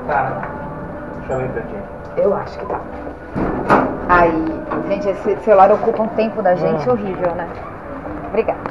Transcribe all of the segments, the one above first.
Tá. Deixa eu ver pra ti. Eu acho que tá. Aí, gente, esse celular ocupa um tempo da gente horrível, né? Obrigada.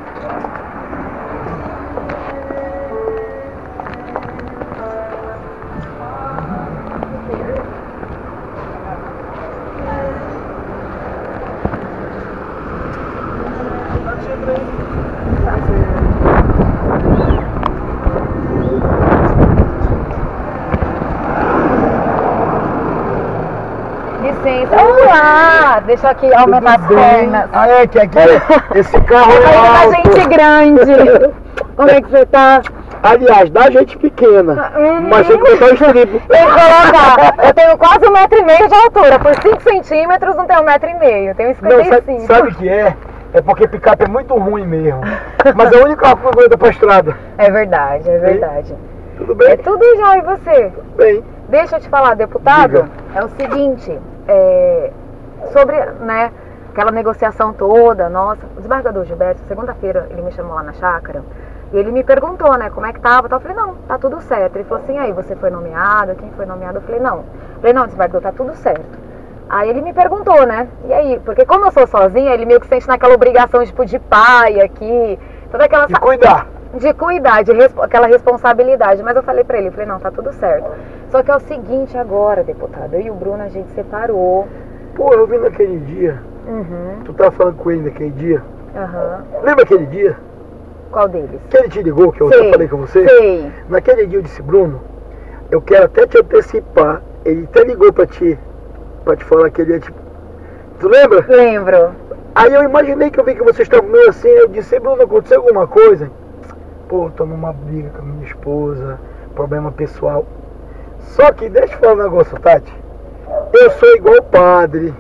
Licença. Olá! Deixa eu aqui aumentar as pernas. Ah, é, que aqui esse carro Tá é da alto. gente grande. Como é que você tá? Aliás, da gente pequena. Mas tem que botar o estribo. Tem que colocar. Eu tenho quase 1,5 m de altura. Por 5 centímetros não tenho 1,5 m. Tenho Não, 55. sabe o que é? É porque picape é muito ruim mesmo. Mas é o único carro que aguenta pra estrada. É verdade, é verdade. Tudo bem? É tudo já, e você? Tudo bem. Deixa eu te falar, deputado, Diga. é o seguinte, sobre, né, aquela negociação toda, nossa, o desembargador Gilberto, segunda-feira, ele me chamou lá na chácara, e ele me perguntou, né, como é que tava, eu falei, não, tá tudo certo. Ele falou assim, aí, você foi nomeado, quem foi nomeado? Eu falei, não, desembargador, tá tudo certo. Aí ele me perguntou, né, e aí, porque como eu sou sozinha, ele meio que sente naquela obrigação, tipo, de pai aqui, toda aquela... E cuidar. De cuidar, aquela responsabilidade. Mas eu falei pra ele, não, tá tudo certo. Só que é o seguinte agora, deputado, eu e o Bruno, a gente separou. Pô, eu vi naquele dia. Tu tava falando com ele naquele dia. Lembra aquele dia? Qual deles? Que ele te ligou, que eu Sei, já falei com você? Sei. Naquele dia eu disse, Bruno, eu quero até te antecipar. Ele até ligou pra te falar que ele ia te... Tu lembra? Lembro. Aí eu imaginei que eu vi que vocês estavam meio assim, eu disse, Bruno, aconteceu alguma coisa? Pô, tô numa briga com a minha esposa, problema pessoal. Só que, deixa eu falar um negócio, Tati. Eu sou igual padre,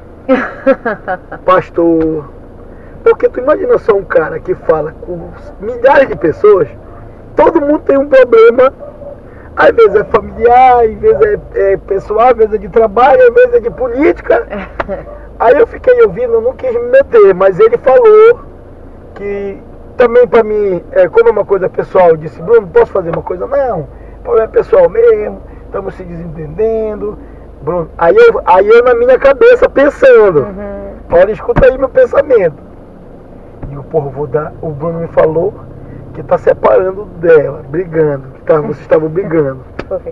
pastor. Porque tu imagina só um cara que fala com milhares de pessoas, todo mundo tem um problema. Às vezes é familiar, às vezes é pessoal, às vezes é de trabalho, às vezes é de política. Aí eu fiquei ouvindo, eu não quis me meter, mas ele falou que também pra mim, como é uma coisa pessoal, eu disse, Bruno, posso fazer uma coisa? Não, problema é pessoal mesmo, estamos se desentendendo. Bruno, aí eu na minha cabeça pensando, olha, escuta aí meu pensamento. E o Bruno me falou que tá separando dela, brigando, que vocês estavam brigando.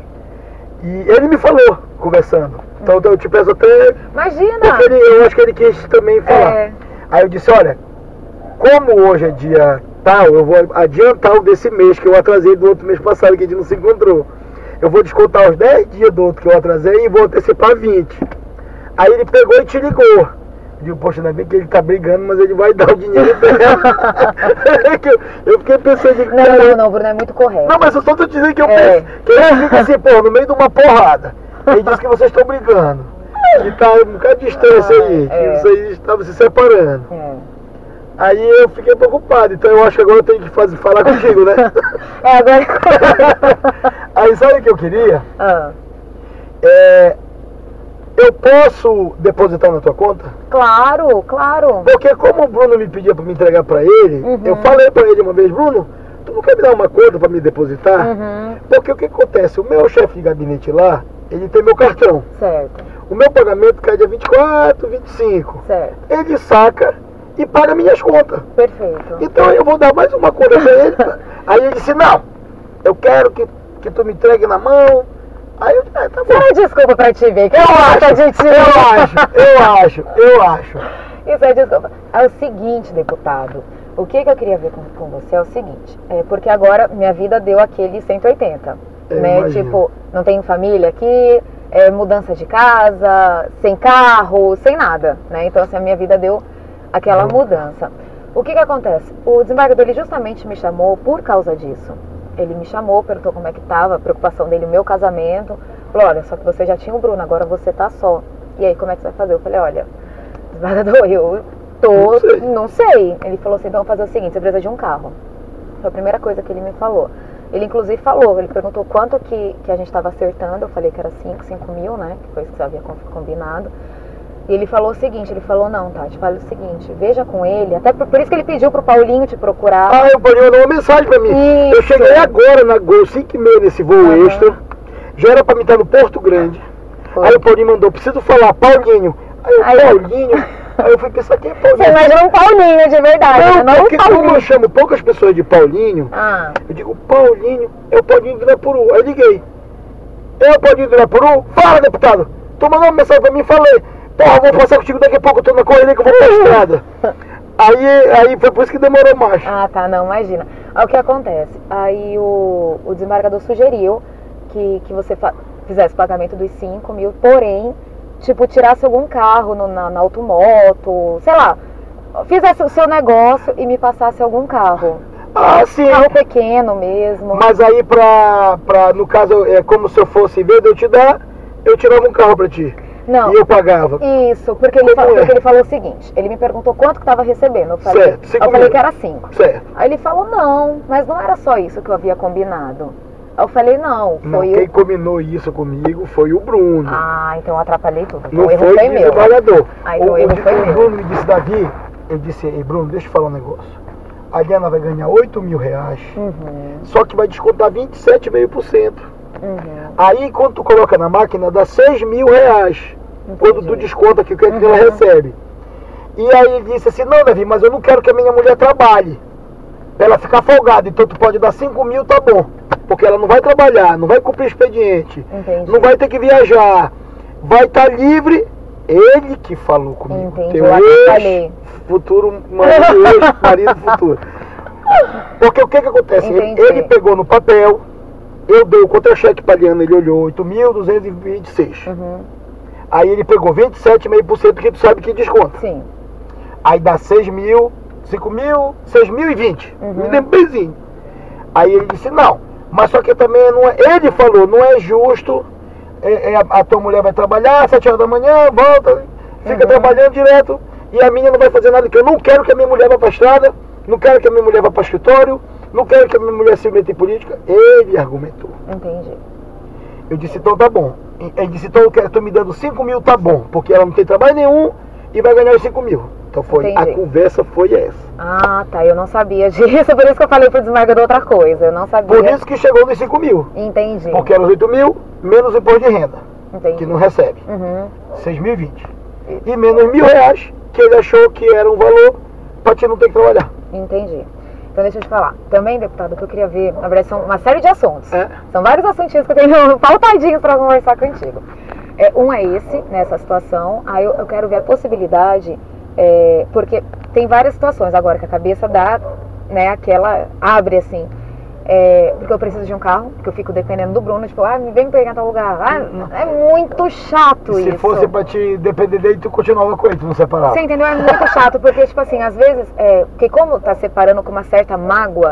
E ele me falou, conversando. Então eu te peço até... Imagina! Porque eu acho que ele quis também falar. Aí eu disse, olha, como hoje é dia tal, eu vou adiantar o desse mês que eu atrasei do outro mês passado, que a gente não se encontrou. Eu vou descontar os 10 dias do outro que eu atrasei e vou antecipar 20. Aí ele pegou e te ligou. Eu digo, poxa, ainda bem que ele tá brigando, mas ele vai dar o dinheiro dela. Eu fiquei pensando... Não, Bruno, é muito correto. Não, mas eu só tô dizendo que eu penso, que ele fica assim, pô, no meio de uma porrada. Ele disse que vocês estão brigando. E tá um bocado de distância aí, que vocês estavam se separando. Aí eu fiquei preocupado, então eu acho que agora eu tenho que falar contigo, né? Agora... Aí sabe o que eu queria? Eu posso depositar na tua conta? Claro, claro. Porque como o Bruno me pediu pra me entregar pra ele, eu falei pra ele uma vez, Bruno, tu não quer me dar uma conta pra me depositar? Porque o que acontece? O meu chefe de gabinete lá, ele tem meu cartão. Certo. O meu pagamento cai dia 24, 25. Certo. Ele saca e paga minhas contas. Perfeito. Então eu vou dar mais uma conta pra ele. Aí ele disse, não, eu quero que tu me entregue na mão. Aí eu disse, tá bom. Não é desculpa pra te ver, que Eu acho. Isso é desculpa. É o seguinte, deputado, o que eu queria ver com você é o seguinte, porque agora minha vida deu aquele 180, né? Imagino. Tipo, não tenho família aqui, mudança de casa, sem carro, sem nada, né? Então assim, a minha vida deu aquela mudança. O que acontece? O desembargador, ele justamente me chamou por causa disso. Ele me chamou, perguntou como é que tava, a preocupação dele, o meu casamento. Falou, olha, só que você já tinha o Bruno, agora você tá só. E aí, como é que você vai fazer? Eu falei, olha, desembargador, eu não sei. Ele falou assim, então vamos fazer o seguinte, você precisa de um carro. Foi a primeira coisa que ele me falou. Ele inclusive falou, ele perguntou quanto que a gente estava acertando, eu falei que era 5 mil, né, que foi isso que você havia combinado. E ele falou o seguinte, ele falou, não, Tati, fala o seguinte, veja com ele, até por isso que ele pediu pro Paulinho te procurar. Ah, o Paulinho mandou uma mensagem pra mim. Isso. Eu cheguei agora na Gol 5h30 nesse voo extra. Já era pra mim estar no Porto Grande. Foi. Aí o Paulinho mandou, preciso falar, Paulinho. Aí eu, Paulinho? Aí eu fui pensar, quem é Paulinho? Você imagina um Paulinho de verdade, né? Não, Não um porque como Paulinho. eu chamo poucas pessoas de Paulinho, Ah, eu digo, Paulinho, é o Paulinho do Irapuru. Aí liguei. É o Paulinho do Irapuru? Fala, deputado. Tu mandou uma mensagem pra mim e falei, porra, vou passar contigo daqui a pouco, eu tô na correria que eu vou pra estrada. Aí foi por isso que demorou mais. ah, tá, não, imagina. Aí o que acontece? Aí o desembargador sugeriu que você fizesse pagamento dos 5 mil, porém, tipo, tirasse algum carro na automoto, sei lá, fizesse o seu negócio e me passasse algum carro. Ah, sim. Carro pequeno mesmo. Mas aí no caso, é como se eu fosse, em vez de eu te dar, eu tirava um carro pra ti. Não. E eu pagava. Isso, porque ele falou o seguinte, ele me perguntou quanto que estava recebendo. Eu falei, Certo, 5 eu falei mil. que era 5. Certo. Aí ele falou, não, mas não era só isso que eu havia combinado. Aí eu falei, não, Não, foi quem combinou isso comigo foi o Bruno. Ah, então eu atrapalhei tudo. Então Não o erro foi foi o meu. desembargador. Ah, então o erro foi O meu. Bruno me disse, Davi, eu disse, ei, Bruno, deixa eu falar um negócio. A Diana vai ganhar 8 mil reais, Uhum, só que vai descontar 27,5%. uhum. Aí quando tu coloca na máquina, dá 6 mil reais. Quando tu desconta aqui o que é que ela recebe. E aí ele disse assim, não, Davi, mas eu não quero que a minha mulher trabalhe. Pra ela ficar folgada, então tu pode dar 5 mil, tá bom. Porque ela não vai trabalhar, não vai cumprir expediente, Entendi. não vai ter que viajar, vai estar livre. Ele que falou comigo. Entendi, Teu eu atrapalhei. ex-futuro marido, ex-marido futuro. Porque o que que acontece? Entendi. Ele pegou no papel, eu dei o contra-cheque pra Diana, ele olhou 8.226. Uhum. Aí ele pegou 27,5%, que tu sabe que desconta. Sim. Aí dá 6 mil, 5 mil, 6.020. Uhum. Me lembro benzinho. Aí ele disse, não, mas só que também não é. Ele falou, não é justo, a tua mulher vai trabalhar às 7 horas da manhã, volta, fica trabalhando direto, e a minha não vai fazer nada, que eu não quero que a minha mulher vá pra estrada, não quero que a minha mulher vá para escritório, não quero que a minha mulher se meta em política. Ele argumentou. Entendi. Eu disse, então tá bom. Ele disse, então eu quero, tô me dando 5 mil, tá bom, porque ela não tem trabalho nenhum e vai ganhar os 5 mil. Então foi, Entendi. a conversa foi essa. Ah, tá, eu não sabia disso, por isso que eu falei pro desembargador outra coisa, eu não sabia. Por isso que chegou nos 5 mil. Entendi. Porque eram os 8 mil, menos o imposto de renda, Entendi. que não recebe. Uhum. 6.020. E menos R$1.000, que ele achou que era um valor pra ti não ter que trabalhar. Entendi. Então deixa eu te falar. Também, deputado, o que eu queria ver, na verdade são uma série de assuntos. É. São vários assuntinhos que eu tenho pautadinhos para conversar contigo. Um é esse, nessa situação. Aí eu quero ver a possibilidade, porque tem várias situações agora que a cabeça dá, né, aquela, abre assim. Porque eu preciso de um carro, porque eu fico dependendo do Bruno, tipo, me vem pegar em tal lugar. É muito chato isso. Se fosse pra te depender dele, tu continuava com ele, tu não separava. Você entendeu? É muito chato, porque, tipo assim, às vezes, porque como tá separando com uma certa mágoa,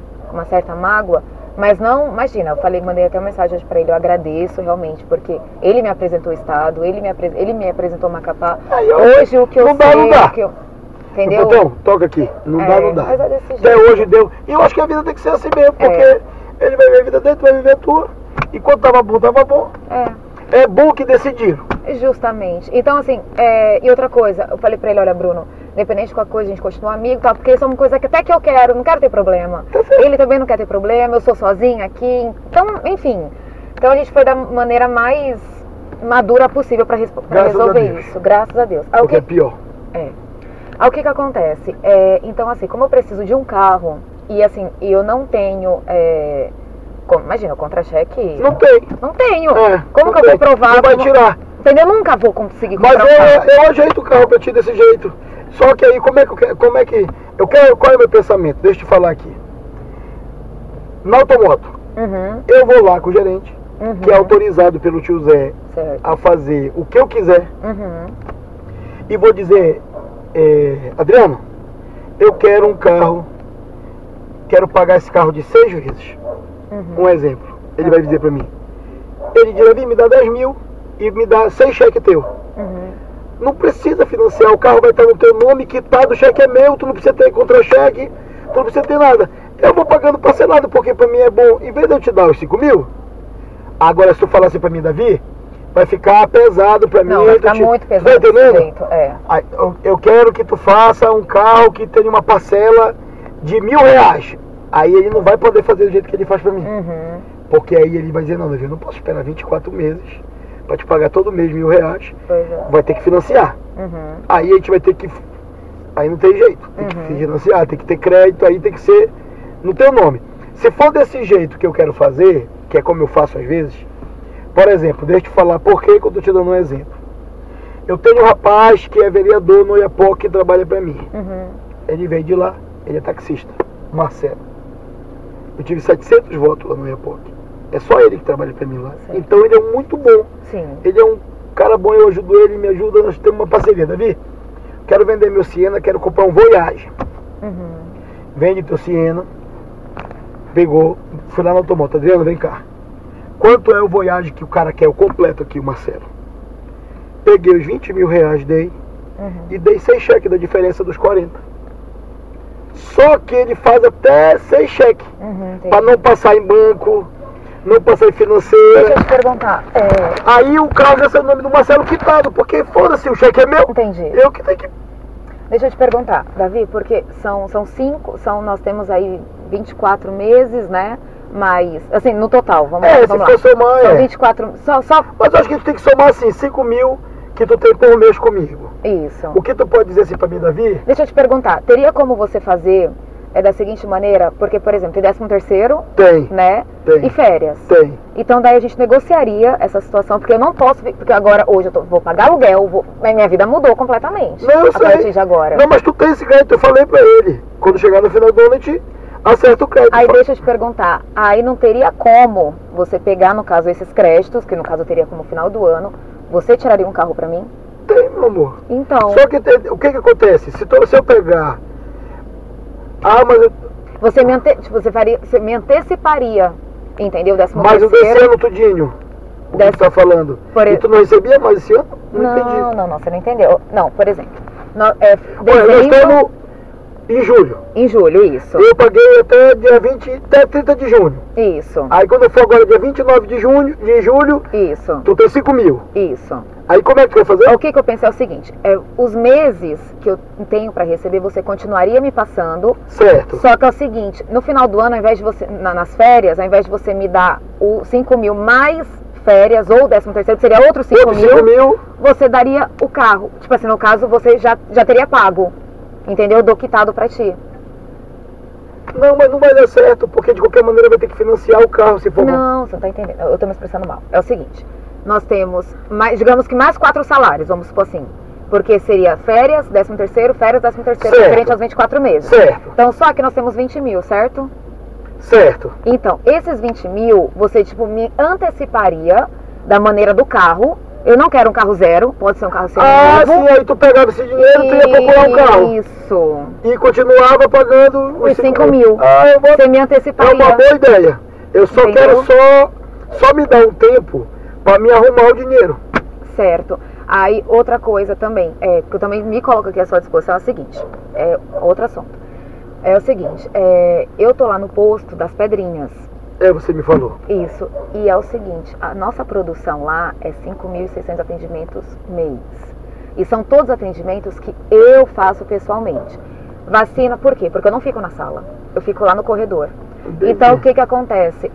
mas não, imagina, eu falei, mandei até uma mensagem hoje pra ele, eu agradeço realmente, porque ele me apresentou o Estado, ele me apresentou Macapá. Hoje o que eu não dá, sei, não dá. o que eu, entendeu? Então, toca aqui. Não dá, não dá. Mas é desse Até jeito. hoje deu. E eu acho que a vida tem que ser assim mesmo, porque ele vai viver a vida dele, tu vai viver a tua. E quando tava bom, tava bom. É bom que decidiram. Justamente. Então, assim, e outra coisa, eu falei pra ele, olha, Bruno, independente de qualquer coisa, a gente continua amigo, tá? Porque isso é uma coisa que até que eu quero, não quero ter problema. Tá certo. Ele também não quer ter problema, eu sou sozinha aqui, então, enfim. Então a gente foi da maneira mais madura possível pra Graças a resolver Deus. isso, graças a Deus. Aí, Porque é pior. Aí o que acontece? Então, assim, como eu preciso de um carro, e assim, eu não tenho, imagina, o contra-cheque... Não tem. Não tenho. não Como que eu vou tem. provar? Não vai tirar. Entendeu? Eu nunca vou conseguir Mas comprar um carro. eu ajeito o carro pra ti desse jeito. Só que aí, como é que eu quero, qual é o meu pensamento? Deixa eu te falar aqui. Na Automoto, Uhum, eu vou lá com o gerente, uhum. que é autorizado pelo tio Zé Certo. a fazer o que eu quiser. Uhum. E vou dizer, Adriano, eu quero um carro, quero pagar esse carro de 6 vezes. Uhum. Um exemplo, ele vai dizer pra mim. Ele diz, Davi, me dá 10 mil e me dá 6 cheques teu. Uhum. Não precisa financiar, o carro vai estar no teu nome, quitado, o cheque é meu, tu não precisa ter contra-cheque, tu não precisa ter nada. Eu vou pagando parcelado, porque pra mim é bom. Em vez de eu te dar os 5 mil, agora se tu falar assim pra mim, Davi, vai ficar pesado pra mim. Não, vai ficar muito pesado. Tá entendendo? desse jeito, Aí, eu quero que tu faça um carro que tenha uma parcela de R$1.000. Aí ele não vai poder fazer do jeito que ele faz pra mim. Uhum. Porque aí ele vai dizer, não, Davi, eu não posso esperar 24 meses para te pagar todo mês R$1.000. Pois é. Vai ter que financiar. Uhum. Aí a gente vai ter que... Aí não tem jeito. Tem que financiar, tem que ter crédito, aí tem que ser no teu nome. Se for desse jeito que eu quero fazer, que é como eu faço às vezes, por exemplo, deixa eu te falar por que eu estou te dando um exemplo. Eu tenho um rapaz que é vereador no Oiapoque que trabalha para mim. Uhum. Ele veio de lá, ele é taxista, Marcelo. Eu tive 700 votos lá no Oiapoque. É só ele que trabalha para mim lá. Certo. Então ele é muito bom. Sim. Ele é um cara bom, eu ajudo ele, me ajuda, nós temos uma parceria, Davi. Quero vender meu Siena, quero comprar um Voyage. Uhum. Vende teu Siena. Pegou, fui lá no automóvel, Adriano, vem cá. Quanto é o Voyage que o cara quer, o completo aqui, o Marcelo? Peguei os R$20.000, dei. E dei 6 cheques da diferença dos 40. Só que ele faz até 6 cheques. Para não passar em banco, não passar em financeira. Deixa eu te perguntar. Aí o carro já sai o nome do Marcelo quitado, porque foda-se, o cheque é meu. Entendi. Eu que tenho que... Deixa eu te perguntar, Davi, porque nós temos aí 24 meses, né? Mas, assim, no total, vamos lá. se Vamos for lá. somar, São 24, só Mas eu acho que tu tem que somar assim, 5.000 que tu tem por mês comigo. isso. O que tu pode dizer assim pra mim, Davi? Deixa eu te perguntar, teria como você fazer da seguinte maneira? Porque, por exemplo, tem 13º, Tem, né? tem. E férias. tem. Então daí a gente negociaria essa situação, porque eu não posso, porque agora, hoje vou pagar aluguel, minha vida mudou completamente. Não, eu a partir sei. de agora. Não, mas tu tem esse crédito, eu falei pra ele. Quando chegar no final do ano, a gente acerta o crédito. Aí deixa eu te perguntar, aí não teria como você pegar, no caso, esses créditos, que no caso eu teria como final do ano, você tiraria um carro pra mim? Tem, meu amor. Então, Só que o que acontece? Se eu pegar... mas eu... você me anteciparia, entendeu? 13º. Mas o desse ano tudinho, o que tu tá falando? E tu não recebia mais esse ano? Não entendi. Não, você não entendeu. Não, por exemplo, Nós dezembro, estamos em julho. em julho, isso. Eu paguei até dia 20, até 30 de junho. Isso, Aí quando eu for agora dia 29 de julho, isso, tu tem 5.000. isso. Aí como é que tu vai fazer? O que eu pensei é o seguinte, os meses que eu tenho para receber, você continuaria me passando. Certo. Só que é o seguinte, no final do ano, ao invés de você, nas férias, ao invés de você me dar o 5.000 mais férias, ou o 13º, que seria outros 5.000, você daria o carro. Tipo assim, no caso, você já teria pago. Entendeu? Eu dou quitado pra ti. Não, mas não vai dar certo, porque de qualquer maneira vai ter que financiar o carro se for... Não, você não tá entendendo. Eu tô me expressando mal. É o seguinte, nós temos, digamos que mais 4 salários, vamos supor assim. Porque seria férias, 13º, férias, 13º, referente aos 24 meses. Certo. Então, só que nós temos 20.000, certo? Certo. Então, esses 20.000, você, tipo, me anteciparia da maneira do carro. Eu não quero um carro zero, pode ser um carro seminovo. Sim, aí tu pegava esse dinheiro, tu ia procurar um carro. Isso. E continuava pagando Os 5.000. Você me anteciparia. É uma boa ideia. Eu só quero só me dar um tempo para me arrumar o dinheiro. Certo. Aí, outra coisa também, que eu também me coloco aqui à sua disposição, é o seguinte, outro assunto. É o seguinte, eu tô lá no posto das Pedrinhas. Você me falou. Isso. E é o seguinte, a nossa produção lá é 5.600 atendimentos mês. E são todos atendimentos que eu faço pessoalmente. Vacina, por quê? Porque eu não fico na sala. Eu fico lá no corredor. Entendi. Então, o que acontece?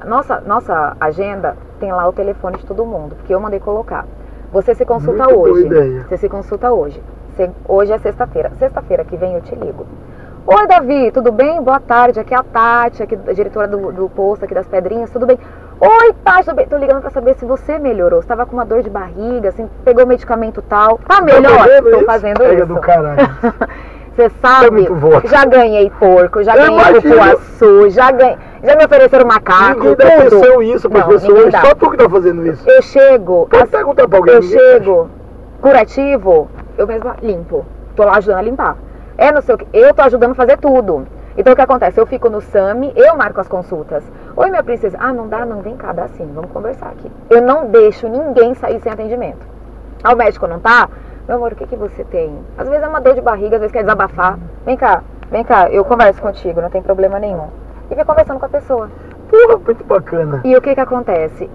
Nossa agenda tem lá o telefone de todo mundo, porque eu mandei colocar. Você se consulta Muito hoje. boa ideia. Você se consulta hoje. Hoje é sexta-feira. Sexta-feira que vem eu te ligo. Oi, Davi, tudo bem? Boa tarde, aqui é a Tati, aqui, a diretora do posto aqui das Pedrinhas, tudo bem? Oi, Tati, tudo bem? Tô ligando pra saber se você melhorou. Você tava com uma dor de barriga, assim, pegou medicamento tal. Tá melhor? Tô fazendo isso. do caralho. Você sabe, já ganhei porco, já ganhei cupuaçu, já me ofereceram macaco. Ninguém dá atenção isso para as pessoas, só tu que tá fazendo isso. Eu chego, pode perguntar pra alguém. Eu chego, curativo, eu mesma limpo. Tô lá ajudando a limpar. Não sei o que, eu tô ajudando a fazer tudo. Então o que acontece? Eu fico no SAMI, eu marco as consultas. Oi, minha princesa. Não dá, não, vem cá, dá sim, vamos conversar aqui. Eu não deixo ninguém sair sem atendimento. O médico não tá? Meu amor, o que você tem? Às vezes é uma dor de barriga, às vezes quer desabafar. Vem cá, eu converso contigo, não tem problema nenhum. E vem conversando com a pessoa. Porra, muito bacana. E o que acontece?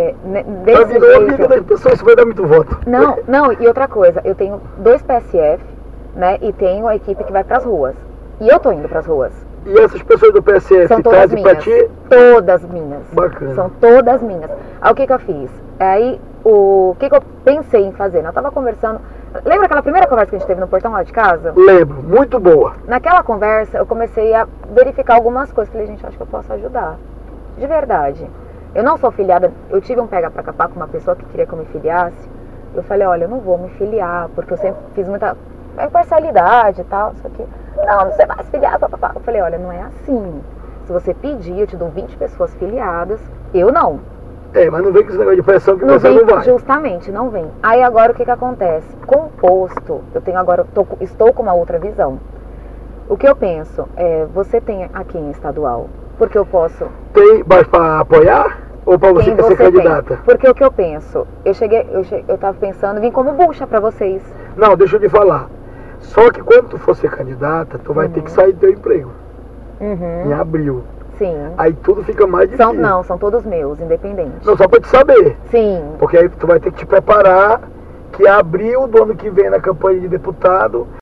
Desse virou jeito... amiga das pessoas, isso vai dar muito voto. Não, e outra coisa, eu tenho 2 PSF, né, e tenho a equipe que vai pras ruas. E eu tô indo pras ruas. E essas pessoas do PSF São todas trazem pra minhas. ti? Todas minhas. Bacana. São todas minhas. Aí o que eu fiz? Aí o que eu pensei em fazer? Eu tava conversando. Lembra aquela primeira conversa que a gente teve no portão lá de casa? Lembro, muito boa. Naquela conversa eu comecei a verificar algumas coisas. Falei, gente, acho que eu posso ajudar. De verdade. Eu não sou filiada. Eu tive um pega pra capar com uma pessoa que queria que eu me filiasse. Eu falei, olha, eu não vou me filiar, porque eu sempre fiz muita imparcialidade e tal, isso aqui. Não, você vai se filiar, papapá. Eu falei, olha, não é assim. Se você pedir, eu te dou 20 pessoas filiadas. Eu não. Mas não vem com esse negócio de pressão que Não você vem, não vai. justamente, não vem. Aí agora o que acontece? Com o posto, eu tenho agora, estou com uma outra visão. O que eu penso é, você tem aqui em estadual, porque eu posso... Tem, mas pra apoiar? Ou pra você Quem quer ser você candidata? tem? Porque o que eu penso, eu tava pensando em vir como bucha pra vocês. Não, deixa eu te falar. Só que quando tu for ser candidata, tu vai ter que sair do teu emprego. Em abril. Sim. Aí tudo fica mais difícil. São todos meus, independentes. Não, só pra te saber. Sim. Porque aí tu vai ter que te preparar que abril do ano que vem na campanha de deputado